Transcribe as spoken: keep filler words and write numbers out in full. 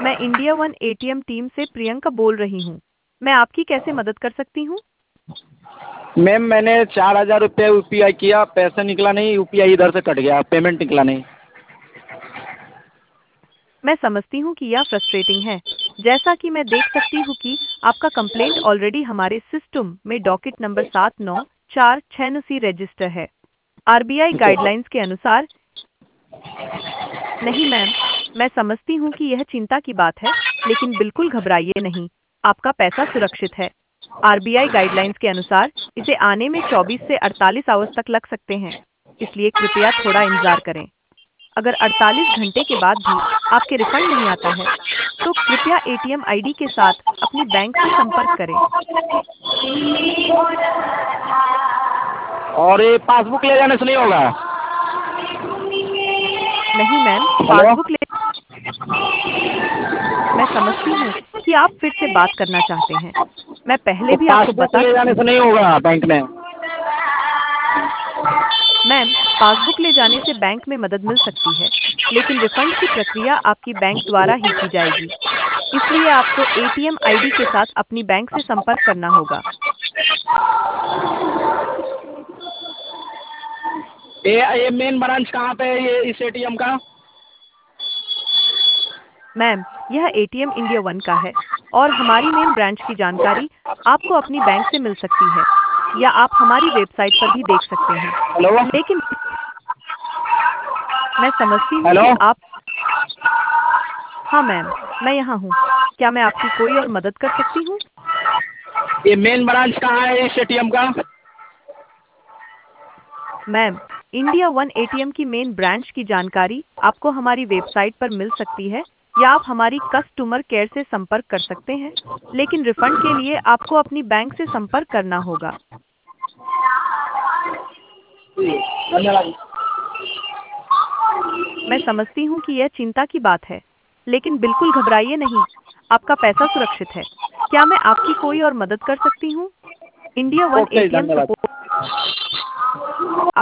मैं India one ATM team से प्रियंका बोल रही हूँ। मैं आपकी कैसे मदद कर सकती हूँ? मैम मैंने चार हज़ार रुपये यू पी आई किया, पैसा निकला नहीं, यू पी आई इधर से कट गया, पेमेंट निकला नहीं। मैं समझती हूँ कि यह फ्रस्ट्रेटिंग है। जैसा कि मैं देख सकती हूँ कि आपका कंप्लेंट ऑलरेडी हमारे सिस्टम में डॉकेट नंबर सात नौ चार छः सी रजिस्टर है। आरबीआई गाइडलाइंस के अनुसार नहीं मैम, मैं समझती हूँ कि यह चिंता की बात है, लेकिन बिल्कुल घबराइए नहीं, आपका पैसा सुरक्षित है। आरबीआई गाइडलाइंस के अनुसार इसे आने में चौबीस से अड़तालीस आवर्स तक लग सकते हैं, इसलिए कृपया थोड़ा इंतजार करें। अगर अड़तालीस घंटे के बाद भी आपके रिफंड नहीं आता है, तो कृपया एटीएम आईडी के साथ अपनी बैंक से संपर्क करें। और ये पासबुक ले जाने से नहीं होगा? नहीं मैम, हेलो। पासबुक ले मैं समझती हूँ कि आप फिर से बात करना चाहते हैं। मैं पहले तो भी आपको पासबुक बता ले चुकी जाने से हूँ। नहीं होगा बैंक में? मैम, पासबुक ले जाने से बैंक में मदद मिल सकती है, लेकिन रिफंड की प्रक्रिया आपकी बैंक द्वारा ही की जाएगी। इसलिए आपको एटीएम आईडी के साथ अपनी बैंक से संपर्क करना होगा। ये ये मेन ब्रांच कहाँ पे है ये इस ए टी एम का? मैम, यह एटीएम इंडिया वन का है और हमारी मेन ब्रांच की जानकारी आपको अपनी बैंक से मिल सकती है या आप हमारी वेबसाइट पर भी देख सकते हैं। हेलो। लेकिन मैं समझती हूँ हेलो। कि आप हाँ मैम, मैं यहाँ हूँ। क्या मैं आपकी कोई और मदद कर सकती हूँ? ये मेन ब्रांच कहाँ है इस ए टी एम का? मैम, इंडिया वन एटीएम की मेन ब्रांच की जानकारी आपको हमारी वेबसाइट पर मिल सकती है या आप हमारी कस्टमर केयर से संपर्क कर सकते हैं, लेकिन रिफंड के लिए आपको अपनी बैंक से संपर्क करना होगा। धन्यवाद। मैं समझती हूँ कि यह चिंता की बात है, लेकिन बिल्कुल घबराइए नहीं, आपका पैसा सुरक्षित है। क्या मैं आपकी कोई और मदद कर सकती हूँ? इंडिया वन ओके, एटीएम धन्यवाद। सपोर्ट